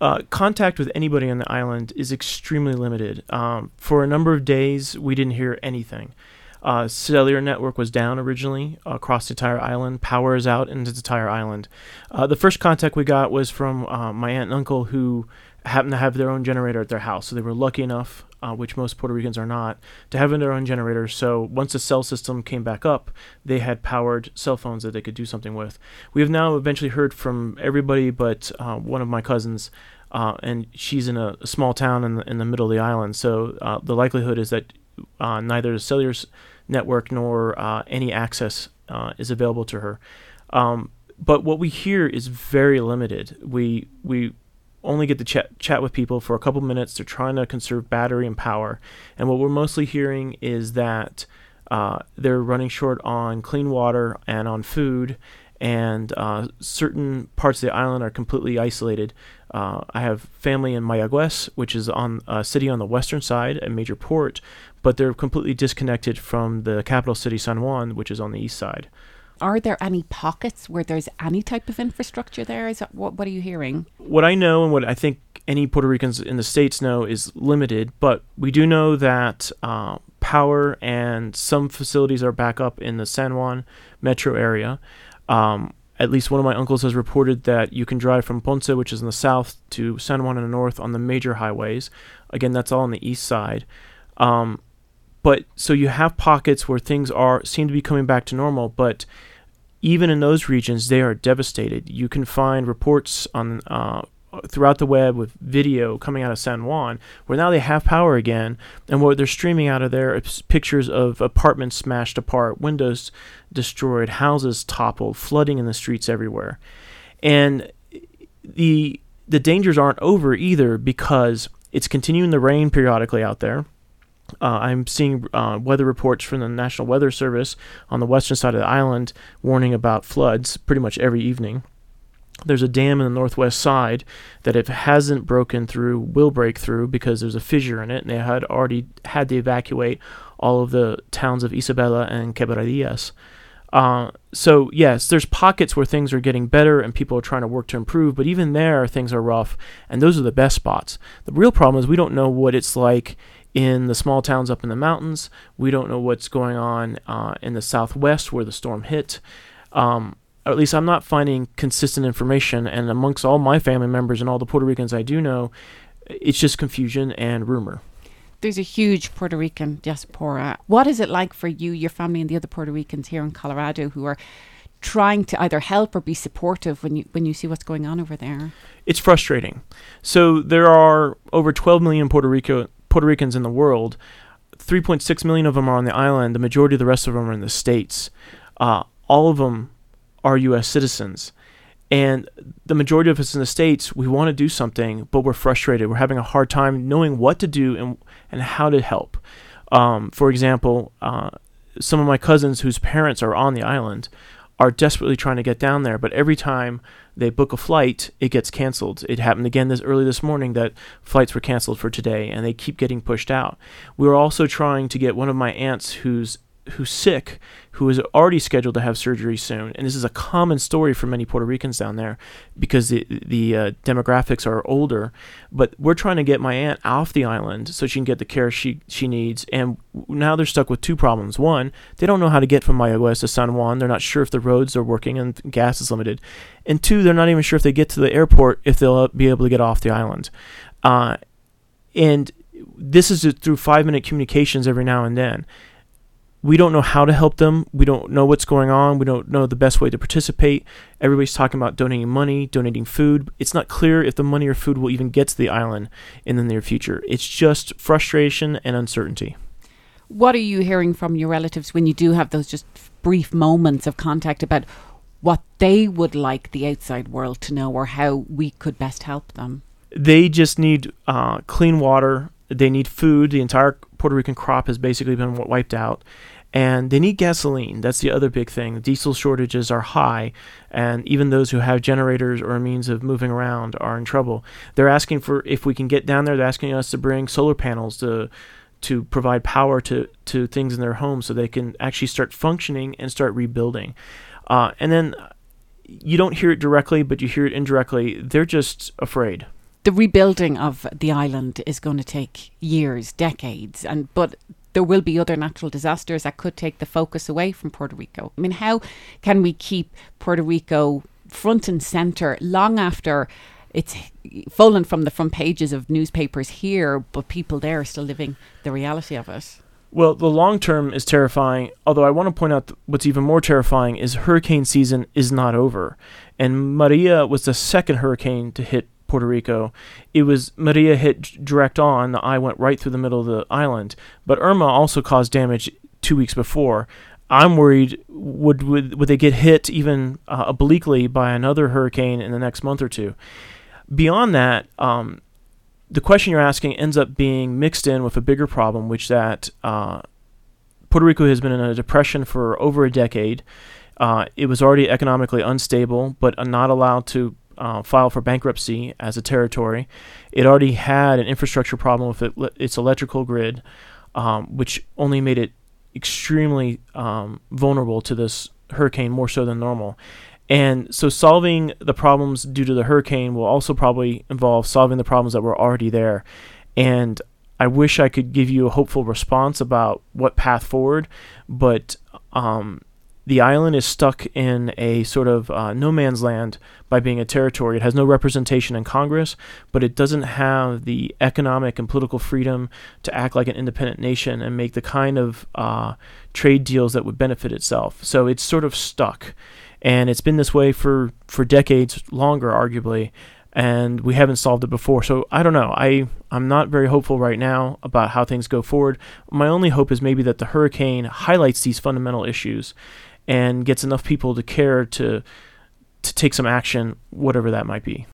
Contact with anybody on the island is extremely limited. For a number of days, we didn't hear anything. Cellular network was down originally across the entire island. Power is out into the entire island. The first contact we got was from my aunt and uncle, who happened to have their own generator at their house. So they were lucky enough, which most Puerto Ricans are not, to have their own generator. So once the cell system came back up, they had powered cell phones that they could do something with. We have now eventually heard from everybody but one of my cousins, and she's in a small town in the middle of the island. So the likelihood is that neither the cellular network nor any access is available to her. But what we hear is very limited. We only get to chat with people for a couple minutes. They're trying to conserve battery and power. And what we're mostly hearing is that they're running short on clean water and on food, and certain parts of the island are completely isolated. I have family in Mayagüez, which is on a city on the western side, a major port, but they're completely disconnected from the capital city, San Juan, which is on the east side. Are there any pockets where there's any type of infrastructure there? Is that, what are you hearing? What I know and what I think any Puerto Ricans in the States know is limited, but we do know that power and some facilities are back up in the San Juan metro area. At least one of my uncles has reported that you can drive from Ponce, which is in the south, to San Juan in the north on the major highways. Again, that's all on the east side. But so you have pockets where things seem to be coming back to normal, but even in those regions, they are devastated. You can find reports on throughout the web with video coming out of San Juan, where now they have power again, and what they're streaming out of there is pictures of apartments smashed apart, windows destroyed, houses toppled, flooding in the streets everywhere. And the dangers aren't over either, because it's continuing to rain periodically out there. I'm seeing weather reports from the National Weather Service on the western side of the island warning about floods pretty much every evening. There's a dam in the northwest side that, if it hasn't broken through, will break through because there's a fissure in it, and they had already had to evacuate all of the towns of Isabela and Quebradillas. So yes, there's pockets where things are getting better and people are trying to work to improve, but even there things are rough, and those are the best spots. The real problem is we don't know what it's like in the small towns up in the mountains. We don't know what's going on in the southwest where the storm hit. At least I'm not finding consistent information, and amongst all my family members and all the Puerto Ricans I do know, it's just confusion and rumor. There's a huge Puerto Rican diaspora. What is it like for you, your family, and the other Puerto Ricans here in Colorado who are trying to either help or be supportive when you see what's going on over there? It's frustrating. So there are over 12 million Puerto Ricans in the world. 3.6 million of them are on the island. The majority of the rest of them are in the States. All of them are U.S. citizens. And the majority of us in the States, we want to do something, but we're frustrated. We're having a hard time knowing what to do and how to help. For example, some of my cousins whose parents are on the island are desperately trying to get down there, but every time they book a flight, it gets canceled. It happened again early this morning that flights were canceled for today, and they keep getting pushed out. We were also trying to get one of my aunts who's sick, who is already scheduled to have surgery soon, and this is a common story for many Puerto Ricans down there because the demographics are older, but we're trying to get my aunt off the island so she can get the care she needs, and now they're stuck with two problems. One, they don't know how to get from Mayagüez to San Juan. They're not sure if the roads are working and gas is limited, and two, they're not even sure if they get to the airport if they'll be able to get off the island. And this is through 5-minute communications every now and then. We don't know how to help them. We don't know what's going on. We don't know the best way to participate. Everybody's talking about donating money, donating food. It's not clear if the money or food will even get to the island in the near future. It's just frustration and uncertainty. What are you hearing from your relatives when you do have those just brief moments of contact about what they would like the outside world to know or how we could best help them? They just need clean water. They need food. The entire Puerto Rican crop has basically been wiped out. And they need gasoline. That's the other big thing. Diesel shortages are high, and even those who have generators or a means of moving around are in trouble. They're asking for, if we can get down there, they're asking us to bring solar panels to provide power to things in their homes so they can actually start functioning and start rebuilding. And then you don't hear it directly, but you hear it indirectly. They're just afraid. the rebuilding of the island is going to take years, decades, but there will be other natural disasters that could take the focus away from Puerto Rico. I mean, how can we keep Puerto Rico front and centre long after it's fallen from the front pages of newspapers here, but people there are still living the reality of it? Well, the long term is terrifying, although I want to point out what's even more terrifying is hurricane season is not over. And Maria was the second hurricane to hit Puerto Rico. Maria hit direct on, the eye went right through the middle of the island, but Irma also caused damage 2 weeks before. I'm worried, would they get hit even obliquely by another hurricane in the next month or two? Beyond that, the question you're asking ends up being mixed in with a bigger problem, which that Puerto Rico has been in a depression for over a decade. It was already economically unstable, but not allowed to file for bankruptcy as a territory. It already had an infrastructure problem with its electrical grid, which only made it extremely vulnerable to this hurricane, more so than normal. And so solving the problems due to the hurricane will also probably involve solving the problems that were already there. And I wish I could give you a hopeful response about what path forward, but the island is stuck in a sort of no man's land by being a territory. It has no representation in Congress, but it doesn't have the economic and political freedom to act like an independent nation and make the kind of trade deals that would benefit itself. So it's sort of stuck. And it's been this way for decades, longer arguably, and we haven't solved it before. So I don't know. I'm not very hopeful right now about how things go forward. My only hope is maybe that the hurricane highlights these fundamental issues and gets enough people to care to take some action, whatever that might be.